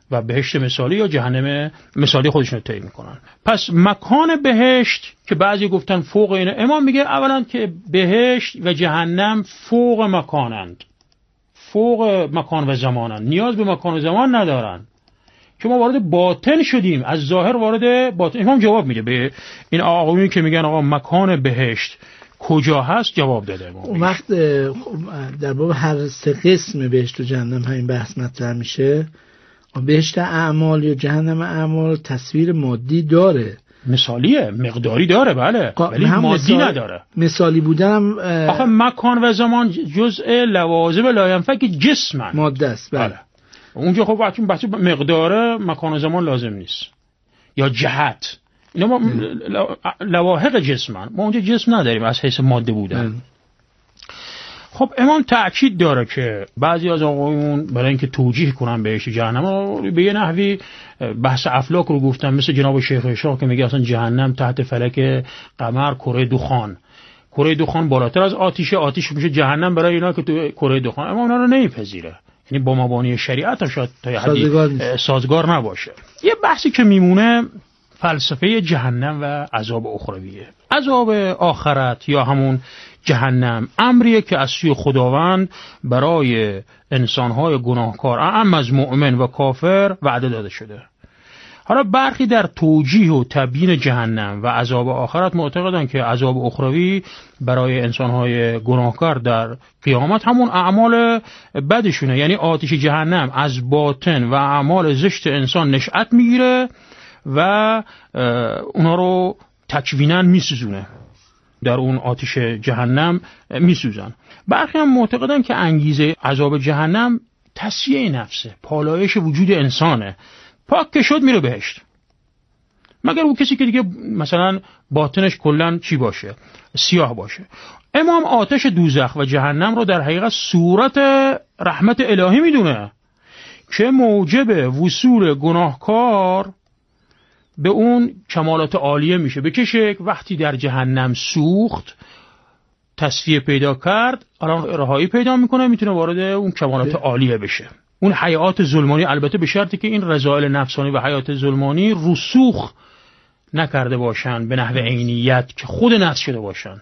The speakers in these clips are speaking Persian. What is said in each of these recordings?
و بهشت مثالی یا جهنم مثالی خودشون رو طی میکنن. پس مکان بهشت که بعضی گفتن فوق اینه، امام میگه اولا که بهشت و جهنم فوق مکانند، فوق مکان و زمانند، نیاز به مکان و زمان ندارن که ما وارد باطن شدیم، از ظاهر وارد باطن. امام جواب میده به این آقایونی که میگن آقا مکان بهشت کجا هست، جواب داده. اون وقت در باب هر سه قسم بهشت و جهنم همین بحث مطرح میشه. بهشت اعمال یا جهنم اعمال تصویر مادی داره، مثالیه، مقداری داره، بله، ولی مادی نداره. مثالی بودنم آخه مکان و زمان جزء لوازم لاینفک جسمن، ماده است، بله. اونجا خب بحث مقدار مکان و زمان لازم نیست، یا جهت، اینا ما لواحق جسمن، ما اونجا جسم نداریم از حیث ماده بودن. خب امام تأکید داره که بعضی از آقایون برای اینکه توجیه کنن بهشت جهنم به یه نحوی بحث افلاک رو گفتن، مثل جناب شیخ شاه که میگه اصلا جهنم تحت فلک قمر کره دخان، کره دخان بالاتر از آتیش میشه جهنم برای اینا که تو کره دخان. امام اونا رو نمیپذیره، یعنی با مبانی شریعت هم شاید تا حدی سازگار نباشه. یه بحثی که میمونه فلسفه جهنم و عذاب اخرویه. عذاب آخرت یا همون جهنم امریه که از سوی خداوند برای انسانهای گناهکار اعم از مؤمن و کافر وعده داده شده. حالا برخی در توجیه و تبیین جهنم و عذاب آخرت معتقدن که عذاب اخروی برای انسانهای گناهکار در قیامت همون اعمال بدشونه، یعنی آتش جهنم از باطن و اعمال زشت انسان نشأت میگیره و اونا رو تکویناً میسوزونه، در اون آتش جهنم میسوزن. برخی هم معتقدن که انگیزه عذاب جهنم تصفیه نفسه، پالایش وجود انسانه، پاک که شد میره بهشت، مگر اون کسی که دیگه مثلا باطنش کلن چی باشه، سیاه باشه. امام آتش دوزخ و جهنم رو در حقیقت صورت رحمت الهی میدونه که موجب وصول گناهکار به اون کمالات عالیه میشه. به چه شکل؟ وقتی در جهنم سوخت، تصفیه پیدا کرد، الان رهایی پیدا میکنه، میتونه وارد اون کمالات عالیه بشه. اون حیات ظلمانی، البته به شرطی که این رذائل نفسانی و حیات ظلمانی رسوخ نکرده باشن به نحو عینیت که خود نفس شده باشن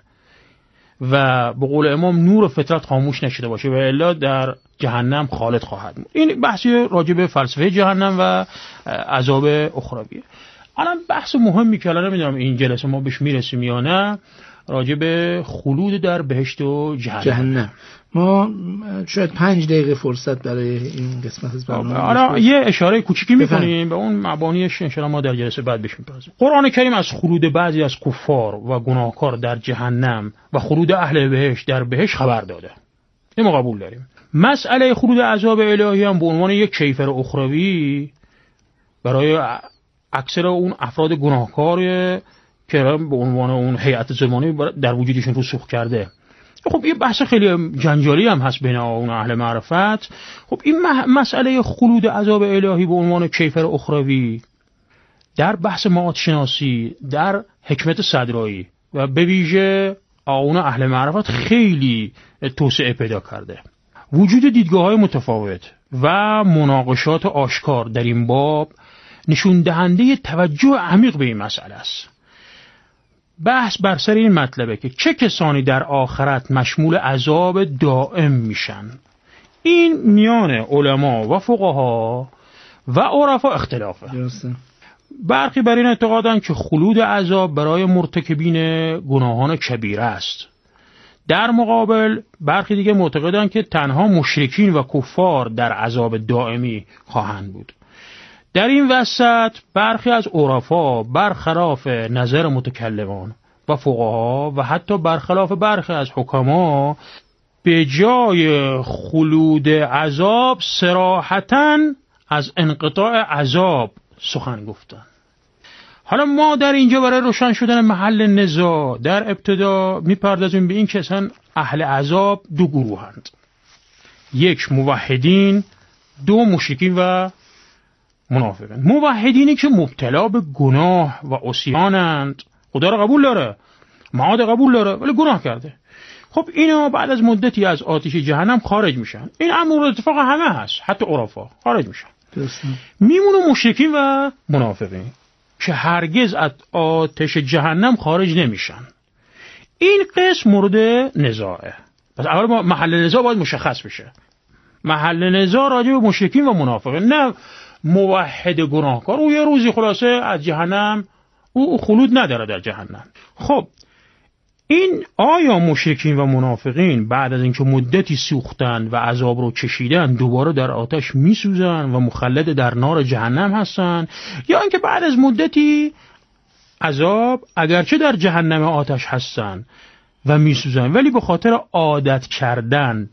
و به قول امام نور فطرت خاموش نشده باشه، و الا در جهنم خالد خواهد بود. این بحثی راجع به فلسفه جهنم و عذاب اخرویه. الان بحث مهمی که الان نمیدونم این جلسه ما بهش میرسیم یا نه، راجع به خلود در بهشت و جهنم. ما شاید 5 دقیقه فرصت برای این قسمت از برنامه الان یه اشاره کوچیکی میکنیم به اون مبانیش، ان شاءالله ما در جلسه بعد بهش میپردازیم. قرآن کریم از خلود بعضی از کفار و گناهکار در جهنم و خلود اهل بهشت در بهشت خبر داده. این ما قبول داریم. مسئله خلود عذاب الهی هم به عنوان یک کیفر اخروی برای اکثر اون افراد گناهکار که به عنوان اون هیئت ظلمانی در وجودشون رسوخ کرده. خب یه بحث خیلی جنجالی هم هست بین اون اهل معرفت. خب این مسئله خلود عذاب الهی به عنوان کیفر اخروی در بحث معاد شناسی، در حکمت صدرایی و به ویژه اون اهل معرفت خیلی توسعه پیدا کرده. وجود دیدگاه‌های متفاوت و مناقشات آشکار در این باب نشون دهنده توجه عمیق به این مسئله است. بحث بر سر این مطلبه که چه کسانی در آخرت مشمول عذاب دائم میشن. این میان علما و فقها و عرفا اختلافه. برخی بر این اعتقادن که خلود عذاب برای مرتکبین گناهان کبیره است. در مقابل برخی دیگه معتقدن که تنها مشرکین و کفار در عذاب دائمی خواهند بود. در این وسط برخی از عرفا برخلاف نظر متکلمان و فقها و حتی برخلاف برخی از حکما به جای خلود عذاب صراحتاً از انقطاع عذاب سخن گفتن. حالا ما در اینجا برای روشن شدن محل نزاع در ابتدا میپردازیم به این که اصلا اهل عذاب 2 گروهند: 1 موحدین، 2 مشرکین و منافقین. موحدینی که مبتلا به گناه و عصیانند، خدا را قبول داره، معاد قبول داره، ولی گناه کرده. خب اینا بعد از مدتی از آتش جهنم خارج میشن. این امر اتفاق همه هست، حتی عرفا خارج میشن. میمونه مشرکین و منافقین که هرگز از آتش جهنم خارج نمیشن. این قسم مورد نزاعه. پس اول محل نزاع باید مشخص بشه. محل نزاع راجع به مشرکین و منافقین، نه موحد گناهکار. او یه روزی خلاصه از جهنم او خلود نداره در جهنم. خب این آیا مشرکین و منافقین بعد از اینکه مدتی سوختن و عذاب رو چشیدن دوباره در آتش میسوزن و مخلد در نار جهنم هستن، یا اینکه بعد از مدتی عذاب اگرچه در جهنم آتش هستن و میسوزن ولی به خاطر عادت کردن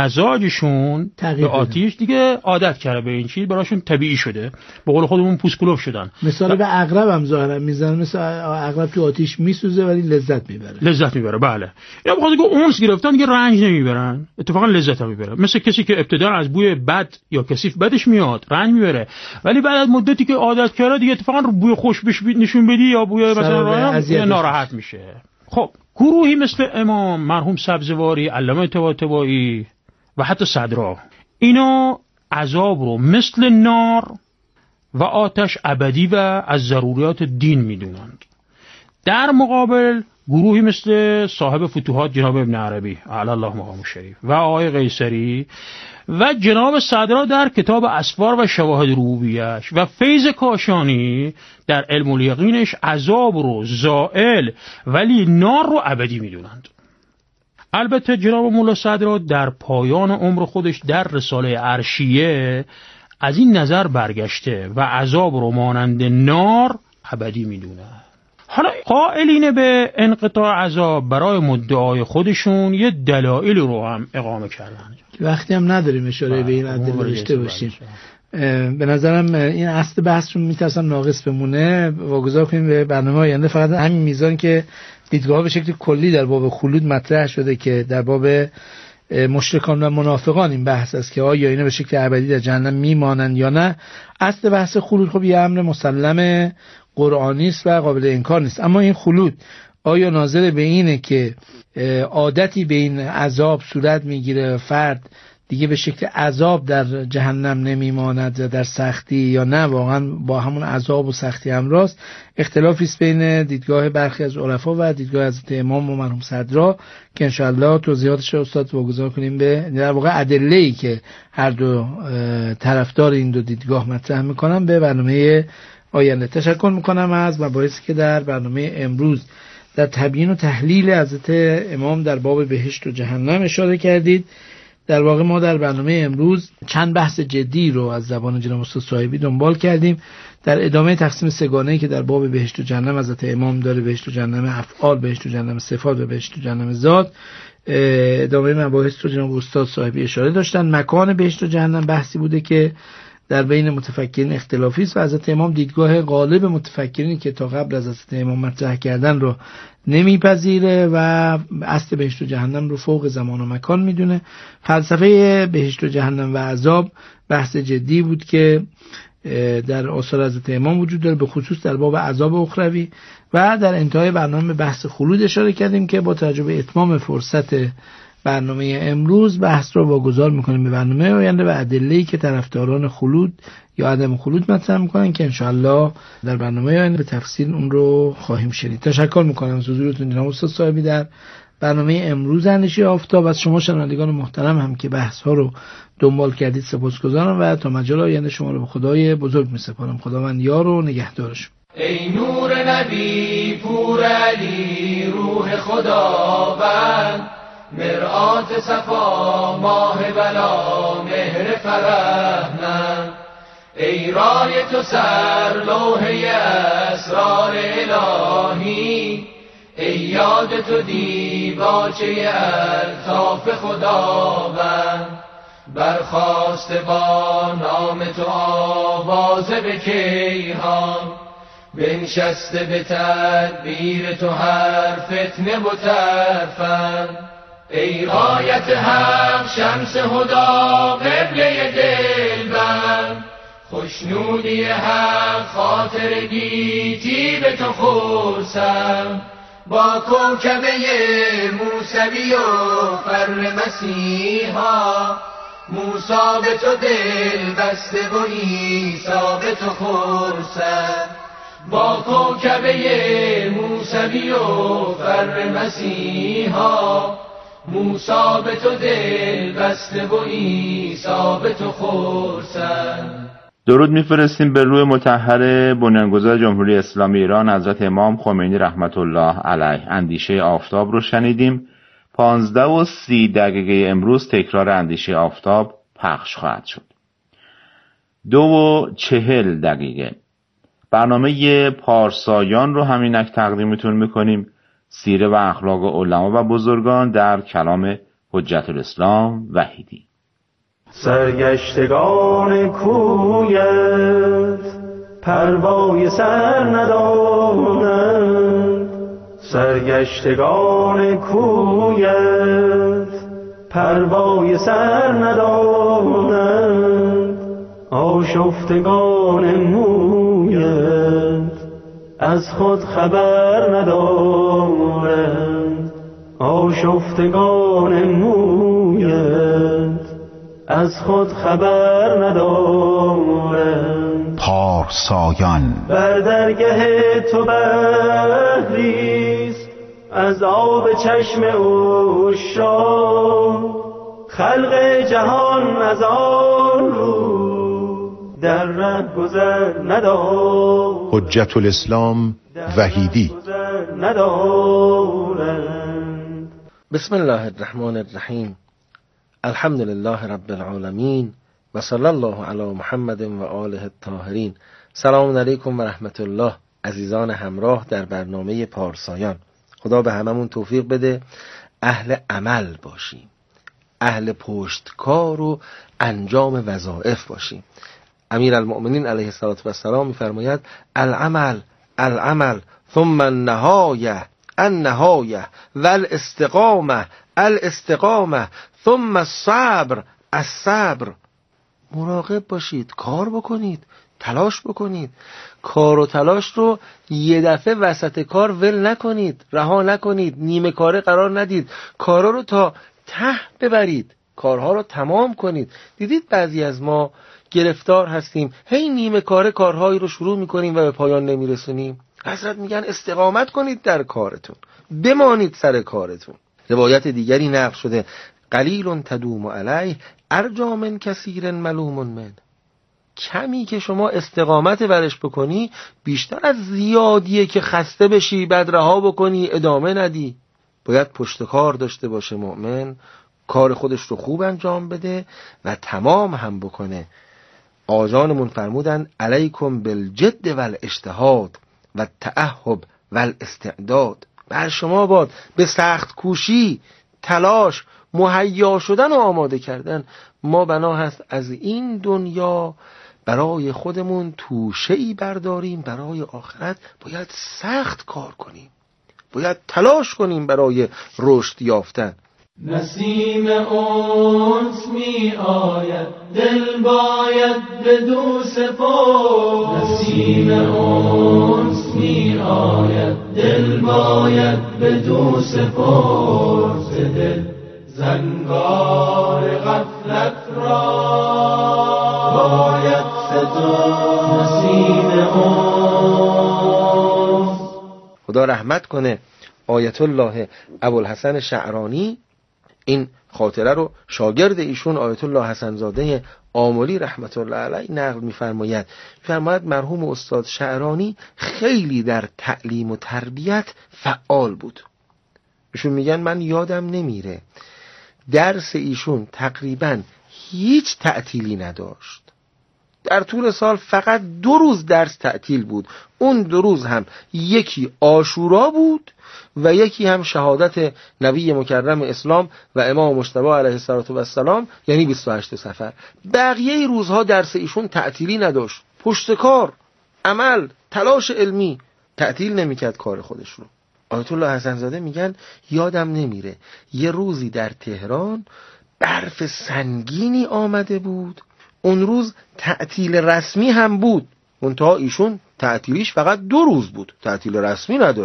مزاجشون به آتش دیگه عادت کرده، به این چیز براشون طبیعی شده، به قول خودمون پوست کلوف شدن. مثال به عقرب هم ظاهرا میزنن، مثل عقرب تو آتش میسوزه ولی لذت میبره. بله، یا بخاطر که اونس گرفتن دیگه رنج نمیبرن، اتفاقا لذت هم میبره. مثل کسی که ابتدا از بوی بد یا کثیف بدش میاد رنج میبره، ولی بعد از مدتی که عادت کرده دیگه اتفاقا بوی خوش بهش نشون بدی یا بوی مثلا ناراحت میشه. خب گروهی مثل امام مرحوم سبزواری، علامه طباطبایی و حتی صدرا، اینا عذاب رو مثل نار و آتش ابدی و از ضروریات دین میدونند. در مقابل گروهی مثل صاحب فتوحات جناب ابن عربی علی الله مقام شریف و آقای قیصری و جناب صدرا در کتاب اسفار و شواهد ربوبیه‌اش و فیض کاشانی در علم الیقینش عذاب رو زائل ولی نار رو ابدی میدونند. البته جناب مولا صدرا در پایان عمر خودش در رساله عرشیه از این نظر برگشته و عذاب رو مانند نار ابدی میدونه. حالا قائلین به انقطاع عذاب برای مدعای خودشون یه دلایل رو هم اقامه کردن. وقتی هم نداریم اشاره به این ادله داشته باشیم. به نظرم این اصل بحث رو میترسم ناقص بمونه، واگذار کنیم به برنامه آینده. فقط همین میزان که دیدگاه به شکل کلی در باب خلود مطرح شده که در باب مشرکان و منافقان این بحث است که آیا اینا به شکل ابدی در جهنم میمانند یا نه. اصل بحث خلود خب یه امر مسلم قرآنی است و قابل انکار نیست، اما این خلود آیا ناظر به اینه که عادتی به این عذاب صورت میگیره، فرد دیگه به شکل عذاب در جهنم نمیماند در سختی، یا نه واقعا با همون عذاب و سختی همراست. اختلافی است بین دیدگاه برخی از عرفا و دیدگاه حضرت امام و مرحوم صدرا که انشاءالله توضیحاتش رو استاد واگذار کنیم به در واقع ادله‌ای که هر دو طرفدار این دو دیدگاه مطرح میکنن به برنامه آینده. تشکر میکنم از مباحثی که در برنامه امروز در تبیین و تحلیل حضرت امام در باب بهشت و جهنم اشاره کردید. در واقع ما در برنامه امروز چند بحث جدی رو از زبان جناب استاد صاحبی دنبال کردیم. در ادامه تقسیم سگانه‌ای که در باب بهشت و جهنم حضرت امام داره، بهشت و جهنم افعال، بهشت و جهنم صفات و بهشت و جهنم ذات، ادامه مباحث رو جناب استاد صاحبی اشاره داشتن. مکان بهشت و جهنم بحثی بوده که در بین متفکرین اختلافی است و حضرت امام دیدگاه غالب متفکرینی که تا قبل از حضرت امام مطرح کردن رو نمیپذیره و اصل بهشت و جهنم رو فوق زمان و مکان میدونه. فلسفه بهشت و جهنم و عذاب بحث جدی بود که در آثار حضرت امام وجود داره، به خصوص در باب عذاب اخروی. و در انتهای برنامه بحث خلود اشاره کردیم که با توجه به اتمام فرصت برنامه امروز بحث رو واگذار میکنیم به برنامه آینده و ادله‌ای که طرفداران خلود یا عدم خلود مطرح میکنن که انشاءالله در برنامه آینده به تفصیل اون رو خواهیم شنید. تشکر میکنم از حضورتون جناب استاد صاحبی در برنامه امروز اندیشه آفتاب. از شما شنوندگان محترم هم که بحث ها رو دنبال کردید سپاسگزارم و تا مجال آینده شما رو به خدای بزرگ میسپارم. خداوند یار و نگهدارش. ای نور نبی پور علی روح خداوند، مرآت صفا ماه بلا مهر فرحمند، ای رای تو سر لوحه اسرار الهی، ای یاد تو دیباچه الطاف خداوند، برخاست با نام تو آوازه به کیهان، بنشسته به تدبیر تو هر فتنه و ترفند، ای غایت حق شمس هدا قبله دلبند، خوشنودی حق خاطر گیتی به تو خورسم، با کوکبه موسوی و فر مسیحا، موسی به تو دل بسته و عیسی به تو خرسند، با کوکبه موسوی و فر مسیحا، موسی به تو دل بسته و عیسی به تو خرسند. درود میفرستیم به روح مطهر بنیانگذار جمهوری اسلامی ایران حضرت امام خمینی رحمت الله علیه. اندیشه آفتاب رو شنیدیم. 15:30 امروز تکرار اندیشه آفتاب پخش خواهد شد. 2:40 برنامه پارسایان رو همینک تقدیمتون میکنیم. سیره و اخلاق علما و بزرگان در کلام حجت الاسلام وحیدی. سرگشتگان کویت پروای سر ندانند، سرگشتگان کویت پروای سر ندانند، آشفتگان مویت از خود خبر ندارند، آشفتگان مویت از خود خبر ندارند. پارسایان بر درگه تو بحریست از آب چشم عشاق، خلق جهان از آن رو در ره گذر ندارند. حجت الاسلام وحیدی. بسم الله الرحمن الرحیم. الحمد لله رب العالمین و صلی الله علی محمد و آله الطاهرین. سلام علیکم و رحمت الله. عزیزان همراه در برنامه پارسایان، خدا به هممون توفیق بده اهل عمل باشیم، اهل پشتکار و انجام وظایف باشیم. امیرالمؤمنین علیه الصلاة و السلام می‌فرماید العمل العمل ثم النهایه النهایه والاستقامه الاستقامه ثم الصبر الصبر. مراقب باشید، کار بکنید، تلاش بکنید. کار و تلاش رو یه دفعه وسط کار ول نکنید، رها نکنید، نیمه کاره قرار ندید. کارا رو تا ته ببرید، کارها رو تمام کنید. دیدید بعضی از ما گرفتار هستیم، هی نیمه کاره کارهایی رو شروع میکنیم و به پایان نمیرسونیم. حضرت میگن استقامت کنید در کارتون، بمانید سر کارتون. روایت دیگری نقل شده قلیل تدوم علیه ارجا من کثیر ملوم من. کمی که شما استقامت برش بکنی بیشتر از زیادیه که خسته بشی بعد رها بکنی ادامه ندی. باید پشت کار داشته باشه مؤمن، کار خودش رو خوب انجام بده و تمام هم بکنه. آجانمون فرمودن علیکم بالجد والاجتهاد و التأهب والاستعداد. بر شما باد به سخت کوشی، تلاش، مهیا شدن و آماده کردن. ما بنا هست از این دنیا برای خودمون توشه‌ای برداریم، برای آخرت باید سخت کار کنیم، باید تلاش کنیم برای رشد یافتن. نسیم انس می آید دل باید بدو سپرد، نسیم انس می آید دل باید بدو سپرد، دل زنگار غفلت را باید سترد. نسیم انس. خدا رحمت کنه آیت الله ابوالحسن شعرانی این خاطره رو شاگرد ایشون آیت الله حسن زاده آملی رحمت الله علیه نقل می‌فرماید. مرحوم استاد شعرانی خیلی در تعلیم و تربیت فعال بود. ایشون میگن من یادم نمیره درس ایشون تقریبا هیچ تعطیلی نداشت. در طول سال فقط 2 روز درس تعطیل بود. اون 2 روز هم یکی عاشورا بود و یکی هم شهادت نبی مکرم اسلام و امام مجتبی علیه السلام، یعنی 28 صفر. بقیه روزها درس ایشون تعطیلی نداشت. پشت کار، عمل، تلاش علمی، تعطیل نمیکرد کار خودش رو. آیت الله حسن زاده میگن یادم نمیره یه روزی در تهران برف سنگینی آمده بود. اون روز تعطیل رسمی هم بود، منتها ایشون تعطیلیش فقط 2 روز بود، تعطیل رسمی نداره.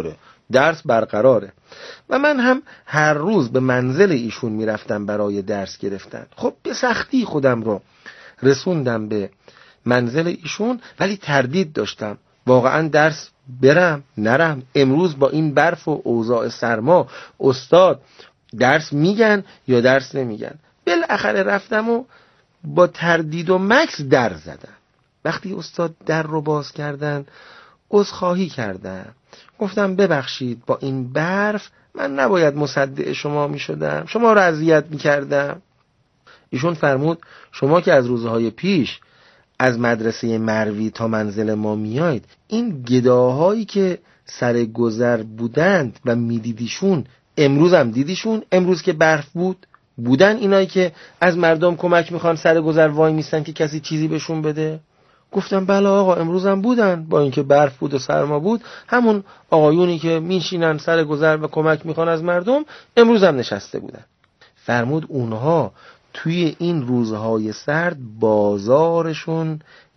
درس برقراره. و من هم هر روز به منزل ایشون میرفتم برای درس گرفتن. خب به سختی خودم رو رسوندم به منزل ایشون، ولی تردید داشتم واقعا درس برم نرم. امروز با این برف و اوضاع سرما استاد درس میگن یا درس نمیگن. بالاخره رفتم و با تردید و مکث در زدم. وقتی استاد در رو باز کردن عذرخواهی کردم، گفتم ببخشید با این برف من نباید مصدق شما میشدم، شما رو اذیت میکردم. ایشون فرمود شما که از روزهای پیش از مدرسه مروی تا منزل ما میایید، این گداهایی که سر گذر بودند و میدیدیشون امروز هم دیدیشون؟ امروز که برف بودن اینایی که از مردم کمک میخوان سر گذر وای میستن که کسی چیزی بهشون بده؟ گفتم بله آقا امروز هم بودن، با اینکه برف بود و سرما بود، همون آقایونی که میشینن سر گذر و کمک میخوان از مردم امروز هم نشسته بودن. فرمود اونها توی این روزهای سرد بازارشون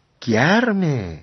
گرمه،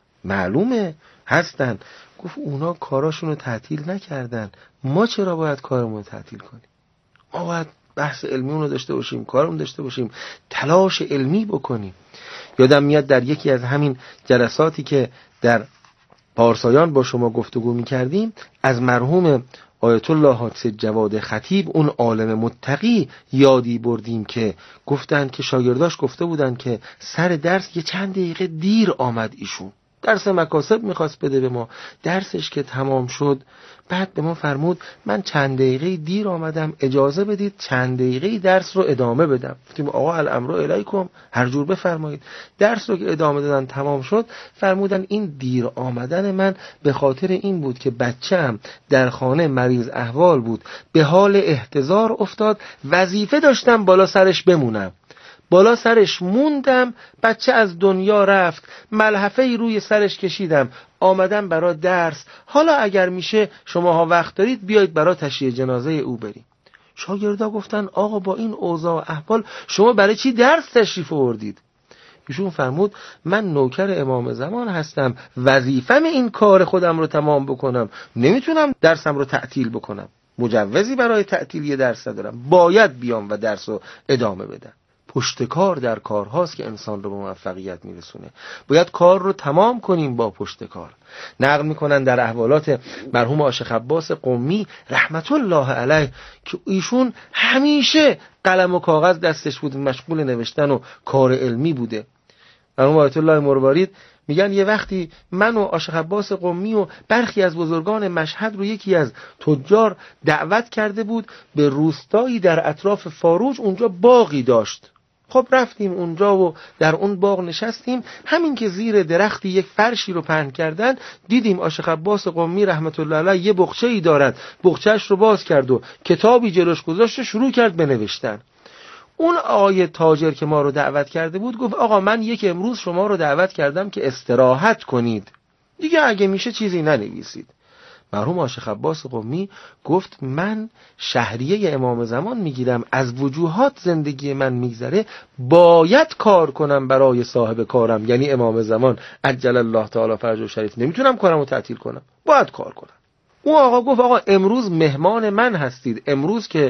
معلومه هستن. گفت اونا کاراشون رو تعطیل نکردن، ما چرا باید کارمون رو تعطیل کنیم؟ ما باید بحث علمیون رو داشته باشیم، کارمون داشته باشیم، تلاش علمی بکنیم. یادم میاد در یکی از همین جلساتی که در پارسایان با شما گفتگو میکردیم از مرحوم آیت الله حادث جواد خطیب، اون عالم متقی، یادی بردیم که گفتن که شاگرداش گفته بودن که سر درس یه چند دقیقه دیر آمد ایشون، درس مکاسب میخواست بده به ما. درسش که تمام شد بعد به ما فرمود من چند دقیقه دیر آمدم، اجازه بدید چند دقیقه درس رو ادامه بدم. گفتیم آقا الامر الیکم، هر جور بفرمایید. درس رو که ادامه دادن تمام شد، فرمودن این دیر آمدن من به خاطر این بود که بچه‌ام در خانه مریض احوال بود، به حال احتضار افتاد، وظیفه داشتم بالا سرش بمونم، بالا سرش موندم، بچه از دنیا رفت، ملحفه‌ای روی سرش کشیدم، آمدم برای درس، حالا اگر میشه شماها وقت دارید بیایید برای تشییع جنازه او بریم. شاگردا گفتن آقا با این اوضاع احوال شما برای چی درس تشریف آوردید؟ ایشون فرمود من نوکر امام زمان هستم، وظیفم این کار خودم رو تمام بکنم، نمیتونم درسم رو تعطیل بکنم، مجوزی برای تعطیل یه درس ندارم، باید بیام و درس رو ادامه بدم. پشتکار در کارهاست که انسان رو به موفقیت میرسونه. باید کار رو تمام کنیم با پشتکار. نقل میکنن در احوالات مرحوم آشیخ عباس قمی رحمت الله علیه که ایشون همیشه قلم و کاغذ دستش بود، مشغول نوشتن و کار علمی بوده. مرحوم آیت الله مروارید میگن یه وقتی من و آشیخ عباس قمی و برخی از بزرگان مشهد رو یکی از تجار دعوت کرده بود به روستایی در اطراف فاروج، اونجا باغی داشت. خب رفتیم اونجا و در اون باغ نشستیم. همین که زیر درختی یک فرشی رو پهن کردن، دیدیم آشیخ عباس قمی رحمت الله علیه یه بقچه‌ای دارد، بقچه‌اش رو باز کرد و کتابی جلوش گذاشت و شروع کرد به نوشتن. اون آقای تاجر که ما رو دعوت کرده بود گفت آقا من یک امروز شما رو دعوت کردم که استراحت کنید، دیگه اگه میشه چیزی ننویسید. مرحوم آشیخ عباس قمی گفت من شهریه امام زمان میگیرم، از وجوهات زندگی من میگذره، باید کار کنم برای صاحب کارم یعنی امام زمان عجل الله تعالی فرجه شریف، نمیتونم کارم رو تعطیل کنم، باید کار کنم. اون آقا گفت آقا امروز مهمان من هستید، امروز که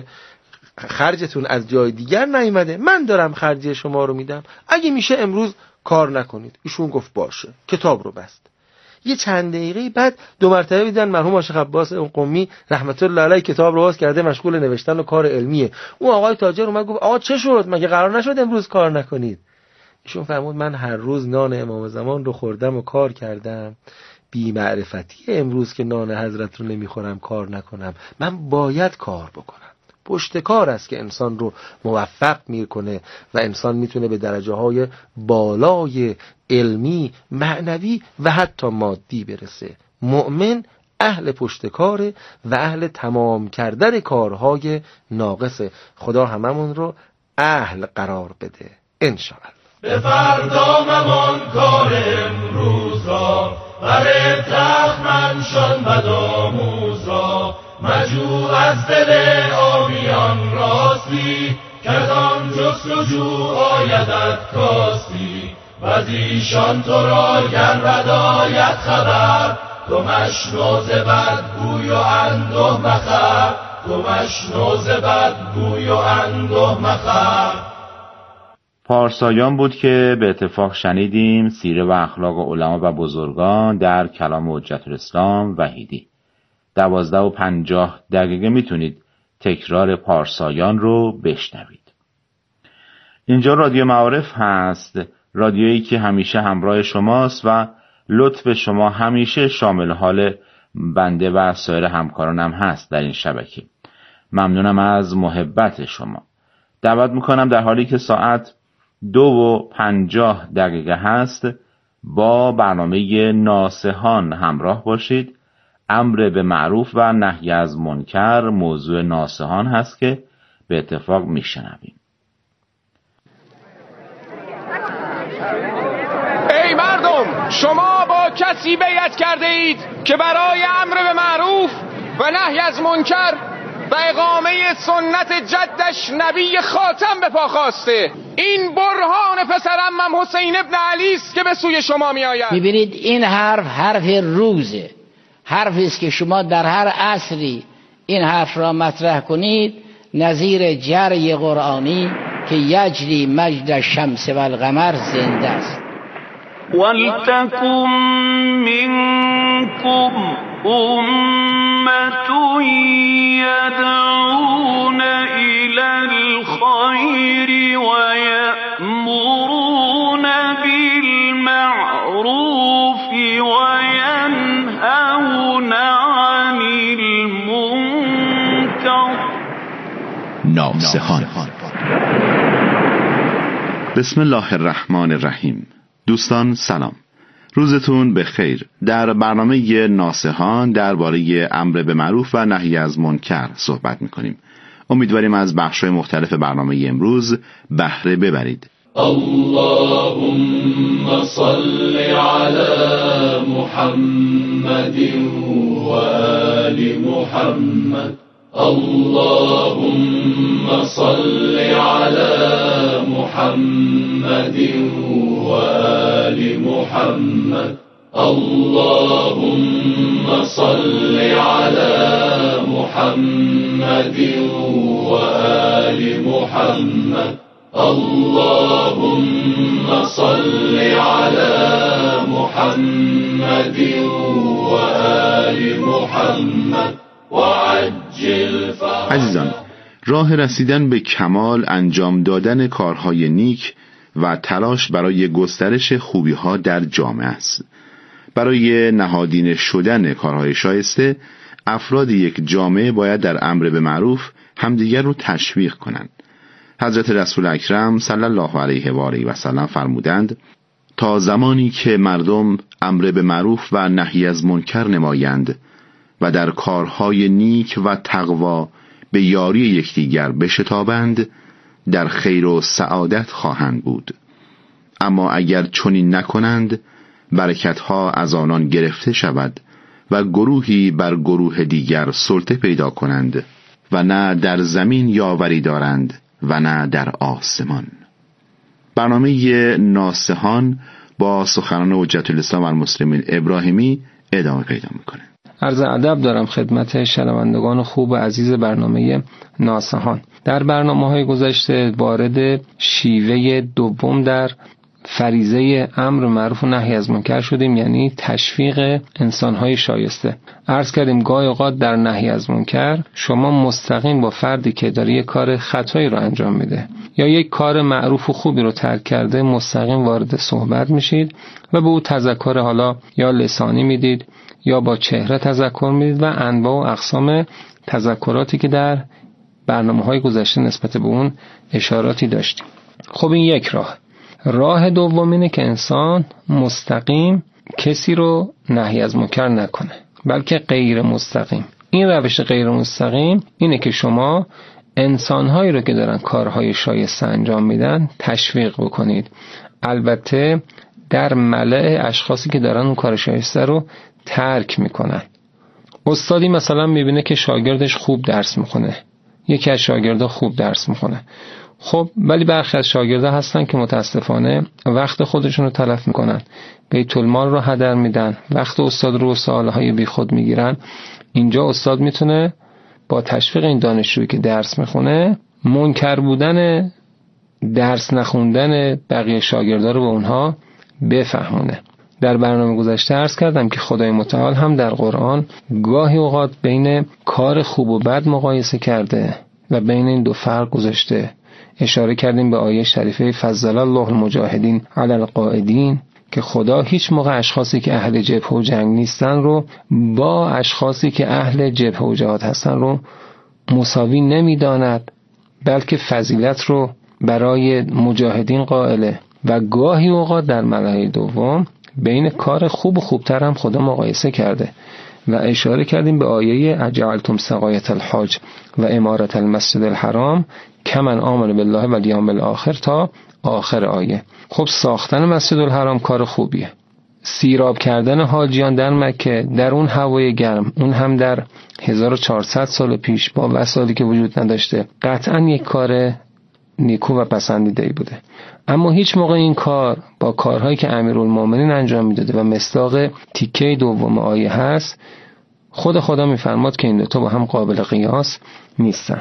خرجتون از جای دیگر نیامده، من دارم خرجی شما رو میدم، اگه میشه امروز کار نکنید. ایشون گفت باشه، کتاب رو بست. یه چند دقیقه بعد دو مرتبه دیدن مرحوم آشیخ عباس قمی رحمت الله علیه کتاب رو باز کرده، مشغول نوشتن و کار علمیه. اون آقای تاجر اومد گفت آقا چه شد، مگه قرار نشد امروز کار نکنید؟ ایشون فرمود من هر روز نان امام زمان رو خوردم و کار کردم، بی معرفتی امروز که نان حضرت رو نمیخورم کار نکنم، من باید کار بکنم. پشتکار است که انسان رو موفق میکنه و انسان میتونه به درجه های بالای علمی، معنوی و حتی مادی برسه. مؤمن اهل پشتکاره و اهل تمام کردن کارهای ناقصه. خدا هممون رو اهل قرار بده انشاءالله. به فردا ممان کار امروز را، بر تخمن شان بدآموز را، مجو از دل آبیان راستی، که از آن جستجو آیدت کاستی. و از ایشان تو را گر بداید خبر، تو مشنو ز بدگوی و انده مخر، تو مشنو ز بدگوی و انده مخر. پارسایان بود که به اتفاق شنیدیم سیره و اخلاق علما و بزرگان در کلام حجت الاسلام وحیدی. 12:50 میتونید تکرار پارسایان رو بشنوید. اینجا رادیو معارف هست، رادیویی که همیشه همراه شماست و لطف شما همیشه شامل حال بنده و سایر همکارانم هست در این شبکه. ممنونم از محبت شما. دعوت میکنم در حالی که ساعت 2:50 هست با برنامه ناصحان همراه باشید. امر به معروف و نهی از منکر موضوع ناصحان هست که به اتفاق میشنویم. ای مردم، شما با کسی بیعت کرده اید که برای امر به معروف و نهی از منکر و اقامه سنت جدش نبی خاتم به پا خواسته. این برهان پسرعمم حسین ابن علی است که به سوی شما می آید. می‌بینید این حرف روزه، حرفی است که شما در هر عصری این حرف را مطرح کنید نظیر جری قرآنی که یجری مجد الشمس و القمر زنده است. ولتکن منکم امة یدعون الی الخیر و یأمرون بالمعروف و ینهون عن المنکر. ناصحان. بسم الله الرحمن الرحیم. دوستان سلام، روزتون بخیر. در برنامه ناصحان درباره امر به معروف و نهی از منکر صحبت میکنیم. امیدواریم از بخش‌های مختلف برنامه امروز بهره ببرید. اللهم صل علی محمد و آل محمد. اللهم صل علی محمد و آل محمد. اللهم صل علی محمد و آل محمد. اللهم صل علی محمد و آل محمد و عجل فرجهم. عزیزان، راه رسیدن به کمال انجام دادن کارهای نیک و تلاش برای گسترش خوبی‌ها در جامعه است. برای نهادینه شدن کارهای شایسته، افراد یک جامعه باید در امر به معروف همدیگر رو تشویق کنند. حضرت رسول اکرم صلی الله علیه و آله و سلم فرمودند تا زمانی که مردم امر به معروف و نهی از منکر نمایند و در کارهای نیک و تقوا به یاری یکدیگر بشتابند، در خیر و سعادت خواهند بود. اما اگر چنین نکنند، برکتها از آنان گرفته شود و گروهی بر گروه دیگر سلطه پیدا کنند و نه در زمین یاوری دارند و نه در آسمان. برنامه ناصحان با سخنان حجت الاسلام والمسلمین ابراهیمی ادامه پیدا میکنه. عرض ادب دارم خدمت شنوندگان خوب و عزیز برنامه ناصحان. در برنامه‌های گذشته وارد شیوه دوم در فریضه امر معروف و نهی از منکر شدیم، یعنی تشویق انسان‌های شایسته. عرض کردیم گاهی اوقات در نهی از منکر شما مستقیم با فردی که داره یک کار خطایی رو انجام میده یا یک کار معروف و خوبی رو ترک کرده مستقیم وارد صحبت میشید و به او تذکر حالا یا لسانی میدید یا با چهره تذکر میدید و انواع و اقسام تذکراتی که در برنامه‌های گذشته نسبت به اون اشاراتی داشتیم. خب این یک راه دوم اینه که انسان مستقیم کسی رو نهی از منکر نکنه، بلکه غیر مستقیم. این روش غیر مستقیم اینه که شما انسان‌هایی رو که دارن کارهای شایسته انجام میدن تشویق بکنید، البته در ملأ اشخاصی که دارن اون کار شایسته رو ترک میکنن. استادی مثلا میبینه که شاگردش خوب درس میخونه، یکی از شاگردا خوب درس میخونه، خب ولی برخی از شاگردا هستن که متاسفانه وقت خودشون رو تلف میکنن، بیت المال رو هدر میدن، وقت استاد رو سوالهای بیخود میگیرن. اینجا استاد میتونه با تشویق این دانشجویی که درس میخونه منکر بودن درس نخوندن بقیه شاگردا رو به اونها بفهمونه. در برنامه گذشته عرض کردم که خدای متعال هم در قرآن گاهی اوقات بین کار خوب و بد مقایسه کرده و بین این دو فرق گذاشته. اشاره کردیم به آیه شریفه فضل الله المجاهدین علی القاعدین که خدا هیچ موقع اشخاصی که اهل جبهه و جنگ نیستن رو با اشخاصی که اهل جبهه و جهاد هستن رو مساوی نمیداند، بلکه فضیلت رو برای مجاهدین قائله. و گاهی اوقات در مرحله دوم بین کار خوب و خوبتر هم خدا مقایسه کرده و اشاره کردیم به آیه اجعلتم سقایت الحاج و امارت المسجد الحرام کمن آمن بالله و الیوم الاخر تا آخر آیه. خب ساختن مسجد الحرام کار خوبیه، سیراب کردن حاجیان در مکه در اون هوای گرم، اون هم در 1400 سال پیش با وسایلی که وجود نداشته، قطعا یک کار نیکو و پسندیده بوده. اما هیچ موقع این کار با کارهایی که امیرالمومنین انجام میداده و مصداق تیکه دوم آیه هست، خدا میفرماد که این دو تا با هم قابل قیاس نیستن.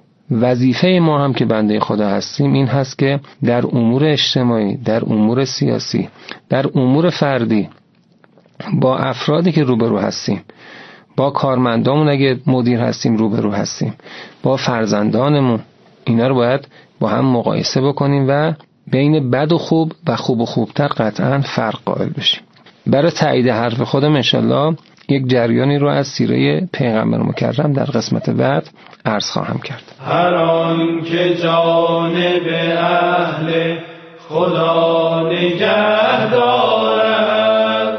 وظیفه ما هم که بنده خدا هستیم این هست که در امور اجتماعی، در امور سیاسی، در امور فردی با افرادی که روبرو هستیم، با کارمندامون اگه مدیر هستیم روبرو هستیم، با فرزندانمون، اینا رو باید با هم مقایسه بکنیم و بین بد و خوب و خوب و خوبتر قطعا فرق قائل بشیم. برای تایید حرف خودم انشالله یک جریانی رو از سیره پیغمبر مکرم در قسمت بعد عرض خواهم کرد. هر آن که جانب اهل خدا نگه دارد،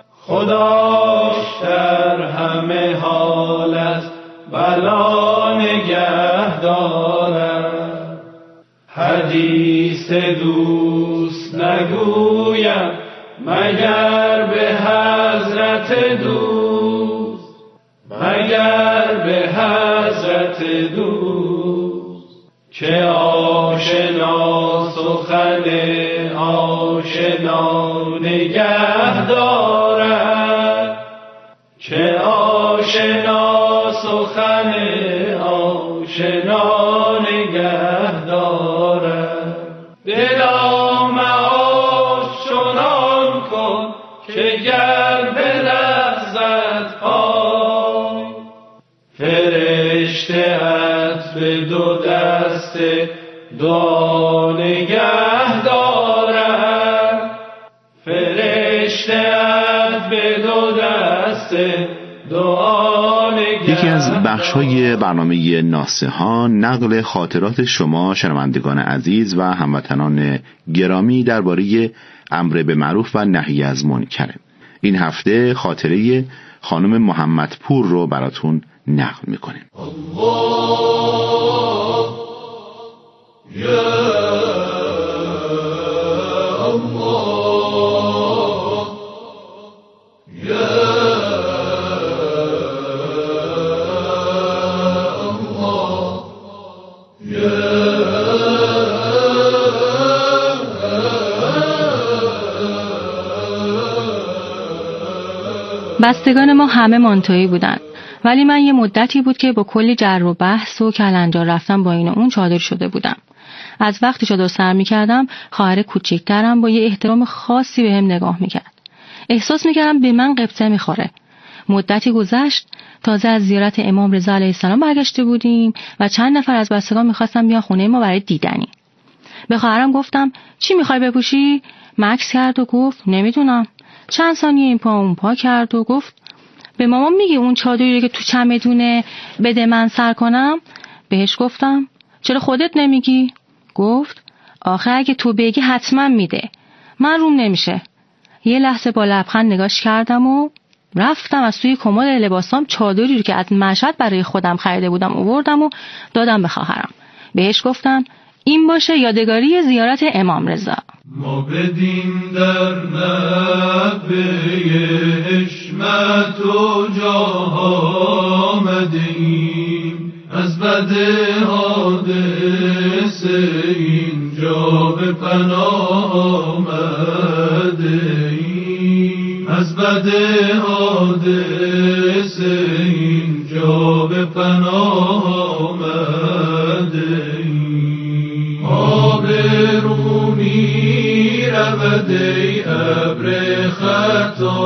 خداش در همه حالت بلا نگه دارد. حدیث دوست نگویم مگر به حضرت دوست، مگر به حضرت دوست، که آشنا سخن آشنا نگه دارد، که آشنا سخن آشنا نگه دارد. دلا معاش چنان کن که گر بلرزد پای، فرشته ات به دو دست دعا نگه دارد، فرشته ات به دو دست دعا نگه. یکی از بخش‌های برنامه ناصحان نقل خاطرات شما شنوندگان عزیز و هموطنان گرامی درباره امر به معروف و نهی از منکر. این هفته خاطره خانم محمدپور رو براتون نقل میکنیم. بستگان ما همه مانتویی بودن، ولی من یه مدتی بود که با کلی جر و بحث و کلنجار رفتم با این و اون چادر شده بودم. از وقتی چادر سر می‌کردم خواهر کوچیک‌ترم با یه احترام خاصی بهم نگاه می‌کرد. احساس می‌کردم به من قبطه می‌خوره. مدتی گذشت، تازه از زیارت امام رضا علیه السلام برگشته بودیم و چند نفر از بستگان می‌خواستن بیان خونه ما برای دیدنی. به خواهرم گفتم چی می‌خوای بپوشی؟ مکث کرد و گفت نمی‌دونم. چند ثانیه این پا اون پا کرد و گفت به مامان میگی اون چادری که تو چمدونه بده من سر کنم؟ بهش گفتم چرا خودت نمیگی؟ گفت آخه اگه تو بگی حتما میده، من روم نمیشه. یه لحظه با لبخند نگاش کردم و رفتم از توی کمد لباسام چادری رو که از مشهد برای خودم خریده بودم آوردم و دادم به خواهرم. بهش گفتم این باشه یادگاری زیارت امام رضا. ما بدیم در نبه حشمت و جاه آمدیم، از بد حادثه به پناه آمده ایم، از بد حادث اینجا به پناه آمده ایم. آب رو می رود ای ابر خطا